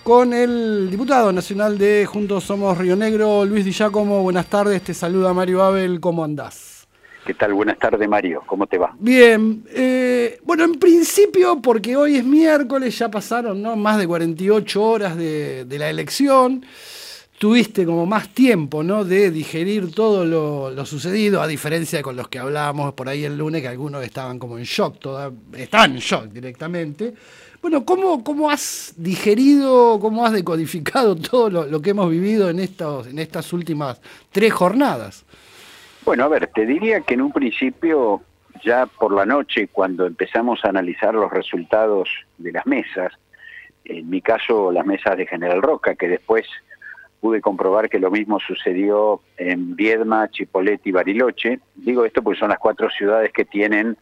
con el diputado nacional de Juntos Somos Río Negro, Luis Di Giacomo. Buenas tardes, te saluda Mario Abel, ¿cómo andás? ¿Qué tal? Buenas tardes, Mario. ¿Cómo te va? Bien. Bueno, en principio, porque hoy es miércoles, ya pasaron, ¿no?, más de 48 horas de la elección. Tuviste como más tiempo, ¿no?, de digerir todo lo sucedido, a diferencia de con los que hablábamos por ahí el lunes, que algunos estaban como en shock, estaban en shock directamente. Bueno, ¿cómo has digerido, cómo has decodificado todo lo que hemos vivido en estas últimas 3 jornadas? Bueno, a ver, te diría que en un principio, ya por la noche, cuando empezamos a analizar los resultados de las mesas, en mi caso las mesas de General Roca, que después pude comprobar que lo mismo sucedió en Viedma, Chipolete y Bariloche. Digo esto porque son las 4 ciudades que tienen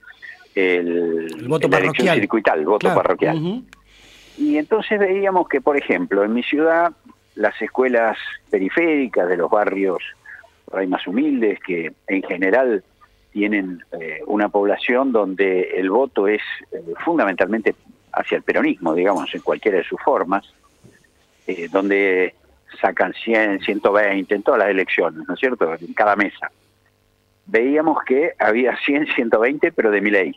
el voto la elección parroquial. circuital, el voto Claro. parroquial. Uh-huh. Y entonces veíamos que, por ejemplo, en mi ciudad, las escuelas periféricas de los barrios por ahí más humildes, que en general tienen una población donde el voto es fundamentalmente hacia el peronismo, digamos, en cualquiera de sus formas, donde sacan 100, 120 en todas las elecciones, ¿no es cierto?, en cada mesa. Veíamos que había 100, 120, pero de Milei.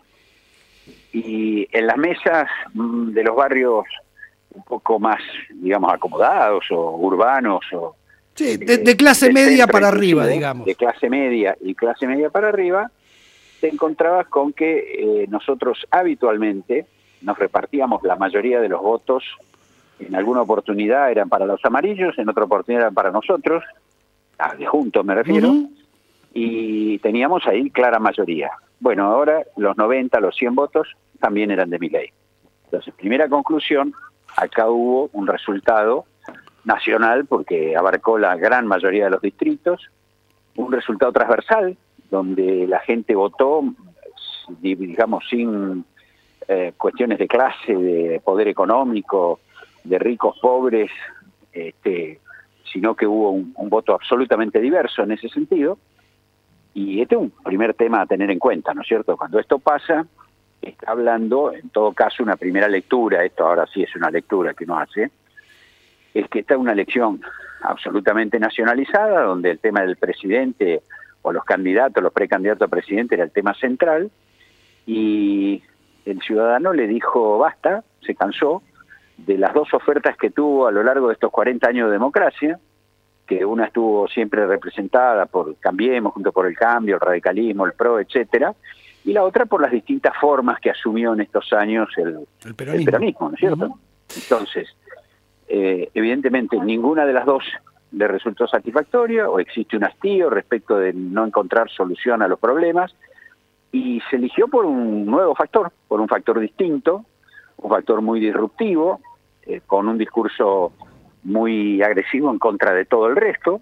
Y en las mesas de los barrios un poco más, digamos, acomodados o urbanos, o sí, de clase media para arriba, digamos. De clase media y clase media para arriba, te encontrabas con que nosotros habitualmente nos repartíamos la mayoría de los votos. En alguna oportunidad eran para los amarillos, en otra oportunidad eran para nosotros, de juntos me refiero, Uh-huh. y teníamos ahí clara mayoría. Bueno, ahora los 90, los 100 votos también eran de Milei. Entonces, primera conclusión, acá hubo un resultado nacional porque abarcó la gran mayoría de los distritos, un resultado transversal donde la gente votó, digamos, sin cuestiones de clase, de poder económico, de ricos, pobres, sino que hubo un voto absolutamente diverso en ese sentido. Y este es un primer tema a tener en cuenta, ¿no es cierto? Cuando esto pasa, está hablando, en todo caso, una primera lectura, esto ahora sí es una lectura que uno hace, es que esta es una elección absolutamente nacionalizada, donde el tema del presidente o los candidatos, los precandidatos a presidente era el tema central, y el ciudadano le dijo basta, se cansó de las 2 ofertas que tuvo a lo largo de estos 40 años de democracia, que una estuvo siempre representada por Cambiemos, Junto por el Cambio, el radicalismo, el PRO, etcétera, y la otra por las distintas formas que asumió en estos años el peronismo, ¿no es cierto? Uh-huh. Entonces, evidentemente ninguna de las dos le resultó satisfactoria, o existe un hastío respecto de no encontrar solución a los problemas, y se eligió por un nuevo factor, por un factor distinto, un factor muy disruptivo, con un discurso muy agresivo en contra de todo el resto,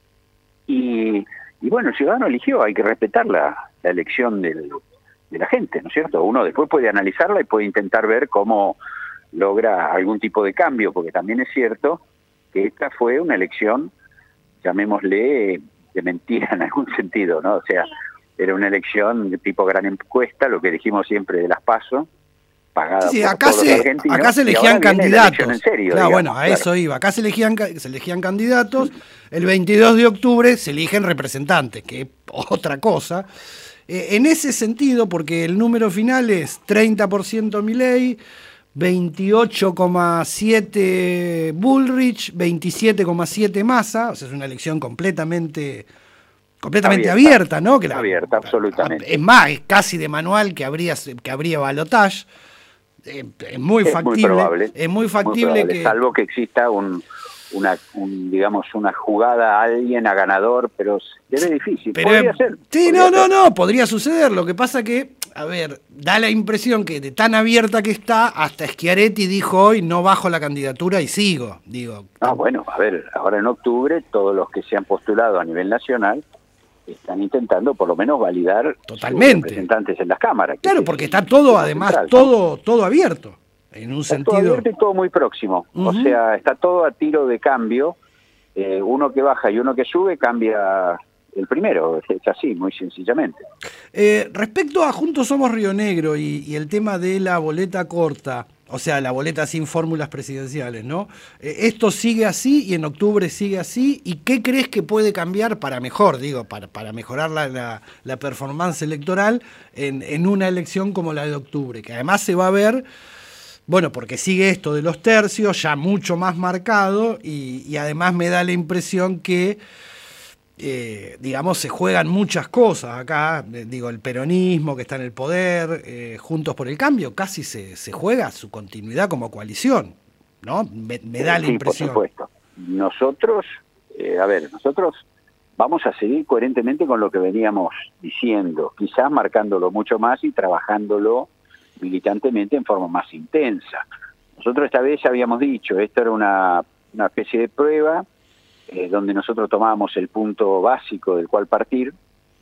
y bueno, el ciudadano eligió, hay que respetar la elección de la gente, ¿no es cierto? Uno después puede analizarla y puede intentar ver cómo logra algún tipo de cambio, porque también es cierto que esta fue una elección, llamémosle, de mentira en algún sentido, ¿no? O sea, era una elección de tipo gran encuesta, lo que dijimos siempre de las PASO, pagada sí, por acá todos los argentinos. Acá se elegían candidatos. En serio, claro, digamos, bueno, a eso iba. Acá se elegían candidatos. El 22 de octubre se eligen representantes, que es otra cosa. En ese sentido, porque el número final es 30% Milei, 28,7 Bullrich, 27,7 Massa, o sea, es una elección completamente abierta, ¿no? Que abierta, absolutamente. Es más, es casi de manual que habría balotaje. Es muy factible. Es muy factible que... Salvo que exista digamos, una jugada a alguien a ganador, pero es difícil. Podría ser. Sí, podría suceder. Lo que pasa que, a ver, da la impresión que de tan abierta que está, hasta Schiaretti dijo hoy, no bajo la candidatura y sigo, digo. Bueno, a ver, ahora en octubre, todos los que se han postulado a nivel nacional están intentando por lo menos validar totalmente sus representantes en las cámaras. Claro, porque está todo, además, central, todo abierto, en un está sentido... todo abierto y todo muy próximo. Uh-huh. O sea, está todo a tiro de cambio. Uno que baja y uno que sube cambia el primero. Es así, muy sencillamente. Respecto a Juntos Somos Río Negro y el tema de la boleta corta, O sea, la boleta sin fórmulas presidenciales, ¿no? Esto sigue así y en octubre sigue así. ¿Y qué crees que puede cambiar para mejor, digo, para mejorar la performance electoral en una elección como la de octubre? Que además se va a ver, bueno, porque sigue esto de los tercios, ya mucho más marcado, y además me da la impresión que digamos, se juegan muchas cosas acá, digo, el peronismo que está en el poder, Juntos por el Cambio, casi se juega su continuidad como coalición, ¿no? Me da la impresión. Por supuesto. Nosotros, nosotros vamos a seguir coherentemente con lo que veníamos diciendo, quizás marcándolo mucho más y trabajándolo militantemente en forma más intensa. Nosotros esta vez habíamos dicho, esto era una especie de prueba, donde nosotros tomábamos el punto básico del cual partir.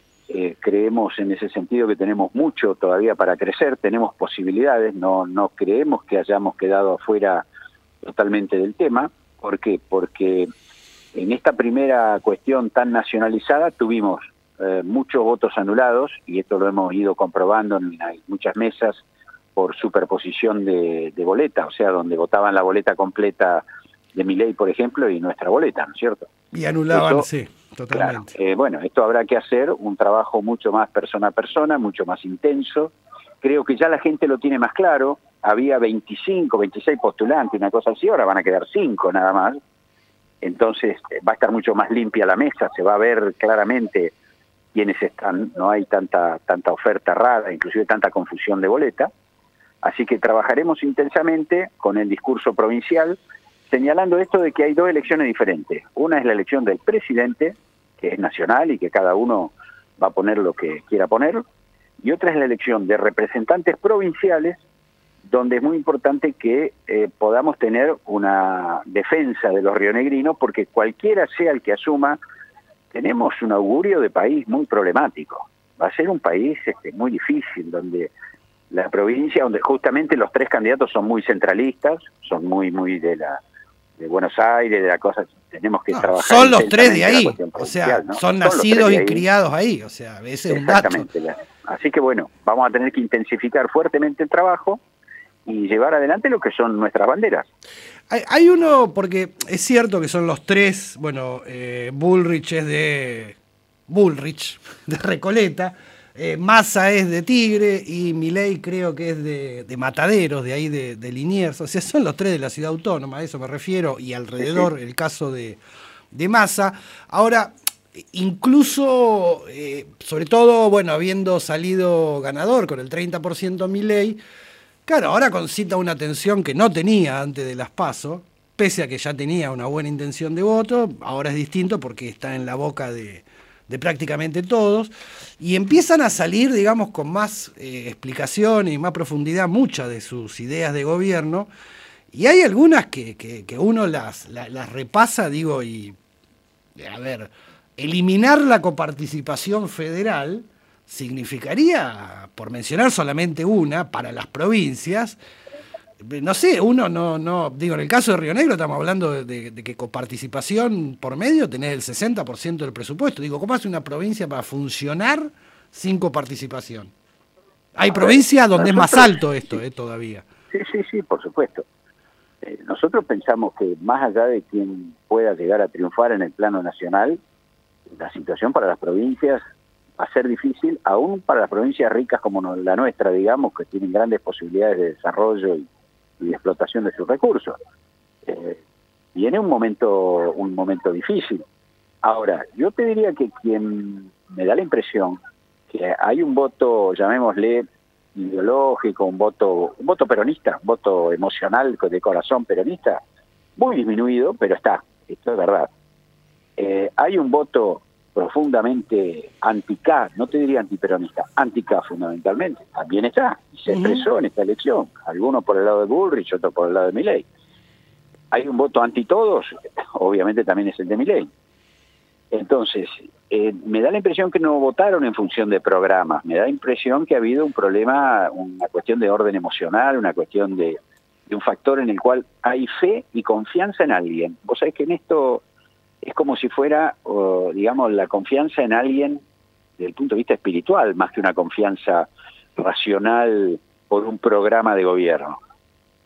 Creemos en ese sentido que tenemos mucho todavía para crecer, tenemos posibilidades, no creemos que hayamos quedado afuera totalmente del tema. ¿Por qué? Porque en esta primera cuestión tan nacionalizada tuvimos muchos votos anulados, y esto lo hemos ido comprobando en muchas mesas por superposición de boleta, o sea, donde votaban la boleta completa de Milei, por ejemplo, y nuestra boleta, ¿no es cierto? Y anulaban, eso, sí, totalmente. Claro, bueno, esto habrá que hacer un trabajo mucho más persona a persona, mucho más intenso. Creo que ya la gente lo tiene más claro. Había 25, 26 postulantes, una cosa así, ahora van a quedar 5 nada más. Entonces va a estar mucho más limpia la mesa, se va a ver claramente quiénes están, no hay tanta oferta rara, inclusive tanta confusión de boleta. Así que trabajaremos intensamente con el discurso provincial, señalando esto de que hay 2 elecciones diferentes. Una es la elección del presidente, que es nacional y que cada uno va a poner lo que quiera poner, y otra es la elección de representantes provinciales, donde es muy importante que podamos tener una defensa de los rionegrinos, porque cualquiera sea el que asuma, tenemos un augurio de país muy problemático. Va a ser un país muy difícil, donde la provincia, donde justamente los 3 candidatos son muy centralistas, son muy de Buenos Aires, de la cosa, tenemos que trabajar. Son los 3 de ahí, o sea, ¿no? Son nacidos y criados ahí, o sea, ese es un dato. Así que bueno, vamos a tener que intensificar fuertemente el trabajo y llevar adelante lo que son nuestras banderas. Hay uno, porque es cierto que son los 3, bueno, Bullrich es de Recoleta, Massa es de Tigre y Milei creo que es de Mataderos, de ahí de Liniers. O sea, son los 3 de la ciudad autónoma, a eso me refiero, y alrededor el caso de Massa. Ahora, incluso, sobre todo, bueno, habiendo salido ganador con el 30% Milei, claro, ahora concita una tensión que no tenía antes de las PASO, pese a que ya tenía una buena intención de voto. Ahora es distinto porque está en la boca de prácticamente todos, y empiezan a salir, digamos, con más explicación y más profundidad muchas de sus ideas de gobierno, y hay algunas que uno las repasa, digo, y a ver, eliminar la coparticipación federal significaría, por mencionar solamente una, para las provincias, no sé, uno no, digo, en el caso de Río Negro estamos hablando de que coparticipación por medio tenés el 60% del presupuesto. Digo, ¿cómo hace una provincia para funcionar sin coparticipación? Hay provincias donde es más alto esto, todavía. Sí, por supuesto. Nosotros pensamos que más allá de quien pueda llegar a triunfar en el plano nacional, la situación para las provincias va a ser difícil, aún para las provincias ricas como la nuestra, digamos, que tienen grandes posibilidades de desarrollo y de explotación de sus recursos. Viene un momento difícil. Ahora, yo te diría que quien me da la impresión que hay un voto, llamémosle ideológico, un voto peronista, un voto emocional de corazón peronista, muy disminuido, pero está, esto es verdad. Hay un voto profundamente anti-K, no te diría antiperonista, anti-K fundamentalmente, también está, y se expresó en esta elección, algunos por el lado de Bullrich, otros por el lado de Milei. Hay un voto anti-todos, obviamente también es el de Milei. Entonces, me da la impresión que no votaron en función de programas, me da la impresión que ha habido un problema, una cuestión de orden emocional, una cuestión de un factor en el cual hay fe y confianza en alguien. Vos sabés que en esto es como si fuera, digamos, la confianza en alguien desde el punto de vista espiritual, más que una confianza racional por un programa de gobierno.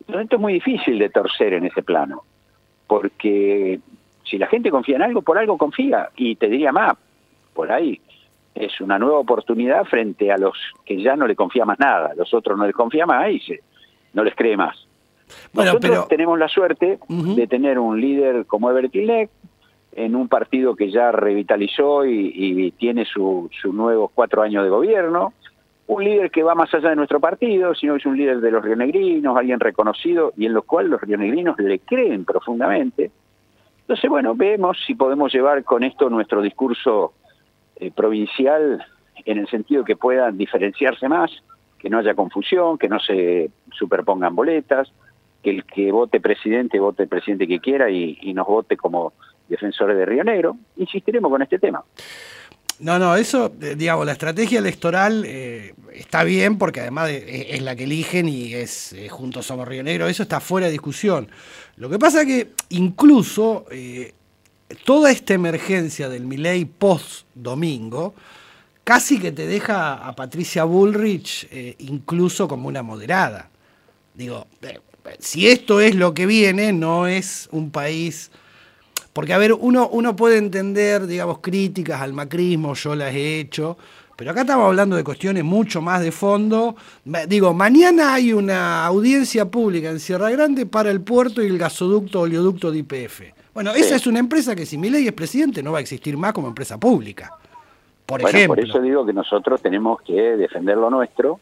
Esto es muy difícil de torcer en ese plano, porque si la gente confía en algo, por algo confía, y te diría más, por ahí es una nueva oportunidad frente a los que ya no le confía más nada, los otros no les confía más y no les cree más. Bueno, Nosotros tenemos la suerte de tener un líder como Everett Ilek, en un partido que ya revitalizó y tiene sus nuevos 4 años de gobierno, un líder que va más allá de nuestro partido, sino que es un líder de los rionegrinos, alguien reconocido y en lo cual los rionegrinos le creen profundamente. Entonces, bueno, vemos si podemos llevar con esto nuestro discurso provincial en el sentido que puedan diferenciarse más, que no haya confusión, que no se superpongan boletas, que el que vote el presidente que quiera y nos vote como defensores de Río Negro. Insistiremos con este tema. No, eso, digamos, la estrategia electoral está bien porque además es la que eligen y es Juntos Somos Río Negro, eso está fuera de discusión. Lo que pasa es que incluso toda esta emergencia del Milei post-domingo casi que te deja a Patricia Bullrich incluso como una moderada. Digo, si esto es lo que viene, no es un país... Porque, a ver, uno puede entender, digamos, críticas al macrismo, yo las he hecho, pero acá estamos hablando de cuestiones mucho más de fondo. Digo, mañana hay una audiencia pública en Sierra Grande para el puerto y el gasoducto oleoducto de YPF. Bueno, esa es una empresa que si Milei es presidente no va a existir más como empresa pública, por ejemplo. Por eso digo que nosotros tenemos que defender lo nuestro,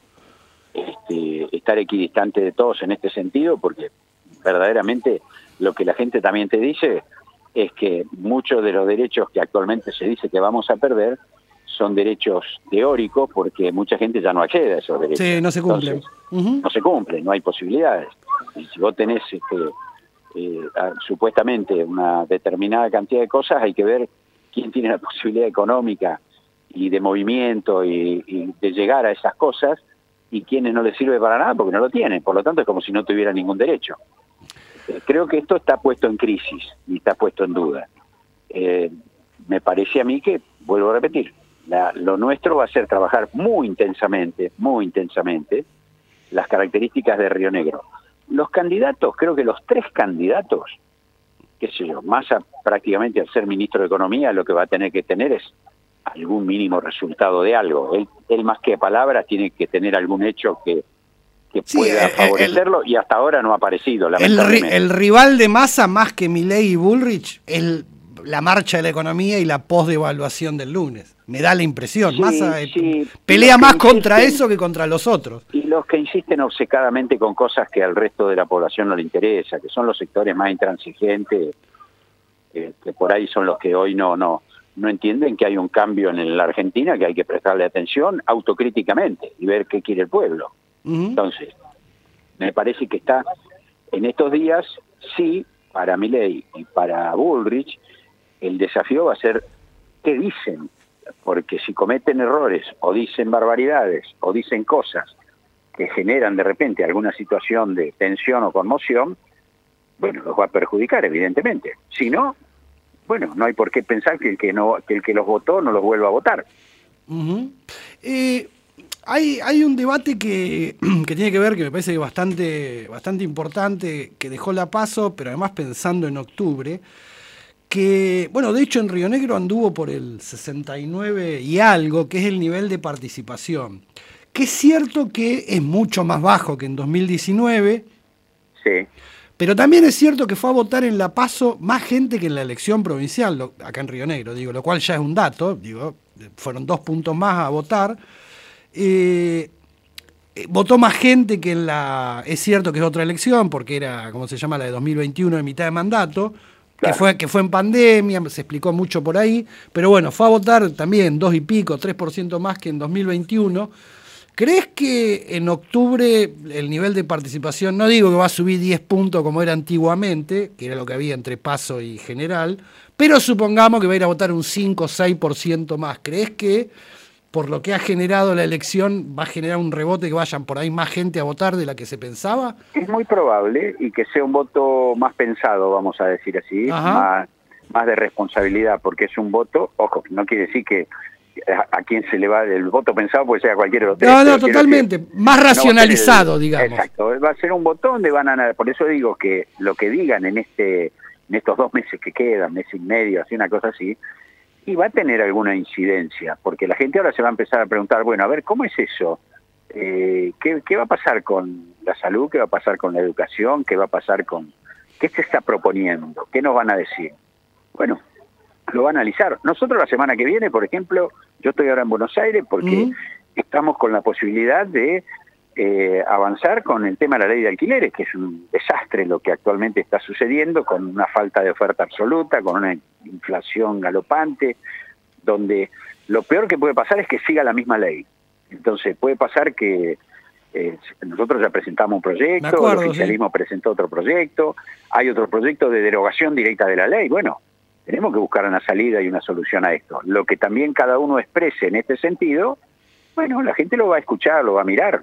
estar equidistante de todos en este sentido, porque verdaderamente lo que la gente también te dice es que muchos de los derechos que actualmente se dice que vamos a perder son derechos teóricos porque mucha gente ya no accede a esos derechos. Sí, no se cumplen. Entonces, no se cumplen, no hay posibilidades. Y si vos tenés supuestamente una determinada cantidad de cosas, hay que ver quién tiene la posibilidad económica y de movimiento y de llegar a esas cosas y quiénes no les sirve para nada porque no lo tienen. Por lo tanto, es como si no tuviera ningún derecho. Creo que esto está puesto en crisis y está puesto en duda. Me parece a mí que, vuelvo a repetir, lo nuestro va a ser trabajar muy intensamente, las características de Río Negro. Los candidatos, creo que los 3 candidatos, qué sé yo, Massa prácticamente al ser ministro de Economía lo que va a tener que tener es algún mínimo resultado de algo. Él más que palabras tiene que tener algún hecho que pueda favorecerlo y hasta ahora no ha aparecido, lamentablemente. El rival de Massa más que Milei y Bullrich es la marcha de la economía y la posdevaluación del lunes. Me da la impresión. Massa pelea más contra eso que contra los otros. Y los que insisten obcecadamente con cosas que al resto de la población no le interesa, que son los sectores más intransigentes, que por ahí son los que hoy no entienden que hay un cambio en la Argentina, que hay que prestarle atención autocríticamente y ver qué quiere el pueblo. Entonces, me parece que está en estos días, sí, para Milei y para Bullrich, el desafío va a ser qué dicen, porque si cometen errores o dicen barbaridades o dicen cosas que generan de repente alguna situación de tensión o conmoción, bueno, los va a perjudicar evidentemente. Si no, bueno, no hay por qué pensar que el que los votó no los vuelva a votar. Hay un debate que tiene que ver, que me parece que bastante importante, que dejó la PASO, pero además pensando en octubre, que, bueno, de hecho en Río Negro anduvo por el 69 y algo, que es el nivel de participación, que es cierto que es mucho más bajo que en 2019, sí, pero también es cierto que fue a votar en la PASO más gente que en la elección provincial, acá en Río Negro, digo, lo cual ya es un dato, digo, fueron 2 puntos más a votar. Votó más gente que en la... Es cierto que es otra elección, porque era, ¿cómo se llama?, la de 2021, de mitad de mandato, claro, que fue en pandemia, se explicó mucho por ahí, pero bueno, fue a votar también 2 y pico, 3% más que en 2021. ¿Crees que en octubre el nivel de participación, no digo que va a subir 10 puntos como era antiguamente, que era lo que había entre PASO y General, pero supongamos que va a ir a votar un 5 o 6% más? ¿Crees que por lo que ha generado la elección va a generar un rebote, que vayan por ahí más gente a votar de la que se pensaba? Es muy probable, y que sea un voto más pensado, vamos a decir así, más de responsabilidad, porque es un voto, ojo, no quiere decir que a quién se le va el voto pensado, puede ser a cualquiera de los tres. No, totalmente, más racionalizado, digamos. Exacto, va a ser un botón de por eso digo que lo que digan en estos 2 meses que quedan, mes y medio, así una cosa así, y va a tener alguna incidencia, porque la gente ahora se va a empezar a preguntar, bueno, a ver, ¿cómo es eso? ¿Qué va a pasar con la salud? ¿Qué va a pasar con la educación? ¿Qué va a pasar con... ¿Qué se está proponiendo? ¿Qué nos van a decir? Bueno, lo va a analizar. Nosotros la semana que viene, por ejemplo, yo estoy ahora en Buenos Aires porque estamos con la posibilidad de avanzar con el tema de la ley de alquileres, que es un desastre lo que actualmente está sucediendo, con una falta de oferta absoluta, con una inflación galopante, donde lo peor que puede pasar es que siga la misma ley. Entonces puede pasar que nosotros ya presentamos un proyecto, el oficialismo presentó otro proyecto, hay otro proyecto de derogación directa de la ley. Bueno, tenemos que buscar una salida y una solución a esto. Lo que también cada uno exprese en este sentido, bueno, la gente lo va a escuchar, lo va a mirar.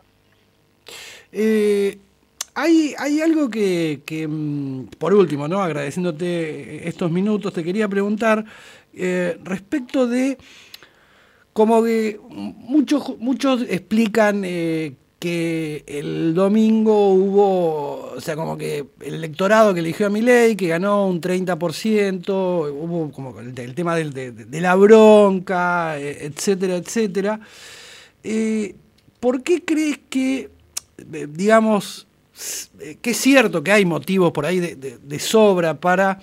Hay algo que, por último, ¿no? Agradeciéndote estos minutos, te quería preguntar respecto de como que muchos explican que el domingo hubo, o sea, como que el electorado que eligió a Milei, que ganó un 30%, hubo como el tema de la bronca, etcétera, etcétera. ¿Por qué crees que, digamos, que es cierto que hay motivos por ahí de sobra para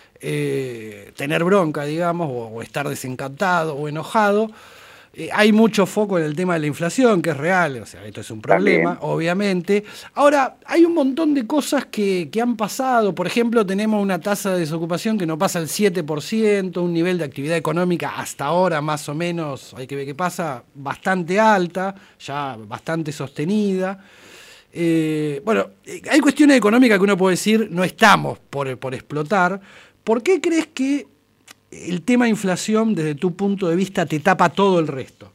tener bronca, digamos, o estar desencantado o enojado? Hay mucho foco en el tema de la inflación, que es real, o sea, esto es un problema, obviamente. Ahora, hay un montón de cosas que han pasado. Por ejemplo, tenemos una tasa de desocupación que no pasa el 7%, un nivel de actividad económica hasta ahora más o menos, hay que ver qué pasa, bastante alta, ya bastante sostenida. Bueno, hay cuestiones económicas que uno puede decir no estamos por explotar. ¿Por qué crees que el tema inflación, desde tu punto de vista, te tapa todo el resto?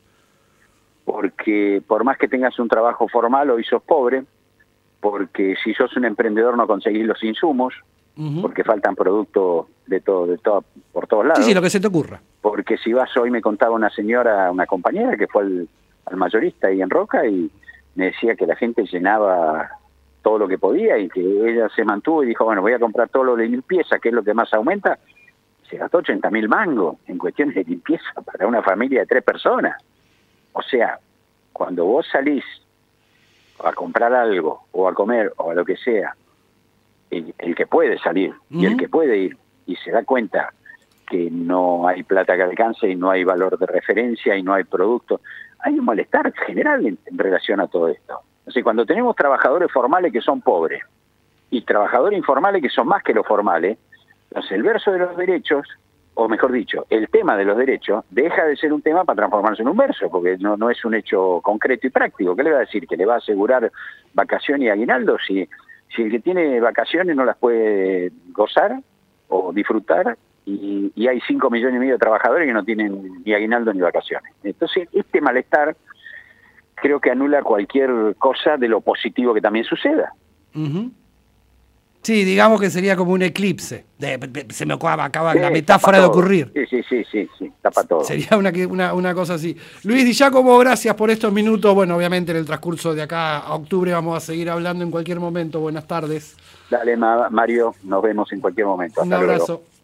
Porque por más que tengas un trabajo formal, hoy sos pobre, porque si sos un emprendedor no conseguís los insumos, porque faltan productos por todos lados. Sí, lo que se te ocurra. Porque si vas, hoy me contaba una señora, una compañera que fue al mayorista ahí en Roca y me decía que la gente llenaba todo lo que podía y que ella se mantuvo y dijo, bueno, voy a comprar todo lo de limpieza, que es lo que más aumenta. Se gastó 80.000 mangos en cuestiones de limpieza para una familia de 3 personas. O sea, cuando vos salís a comprar algo, o a comer, o a lo que sea, el que puede salir y el que puede ir, y se da cuenta que no hay plata que alcance y no hay valor de referencia y no hay producto, hay un malestar general en relación a todo esto. O sea, cuando tenemos trabajadores formales que son pobres y trabajadores informales que son más que los formales, entonces el verso de los derechos, o mejor dicho, el tema de los derechos, deja de ser un tema para transformarse en un verso, porque no es un hecho concreto y práctico. ¿Qué le va a decir? ¿Que le va a asegurar vacaciones y aguinaldo? Si el que tiene vacaciones no las puede gozar o disfrutar, y hay 5,5 millones de trabajadores que no tienen ni aguinaldo ni vacaciones. Entonces, este malestar creo que anula cualquier cosa de lo positivo que también suceda. Sí, digamos que sería como un eclipse. Se me acaba la metáfora de ocurrir. Sí, tapa todo. Sería una cosa así. Luis Di Giacomo, gracias por estos minutos. Bueno, obviamente en el transcurso de acá a octubre vamos a seguir hablando en cualquier momento. Buenas tardes. Dale, Mario, nos vemos en cualquier momento. Hasta un abrazo. Luego.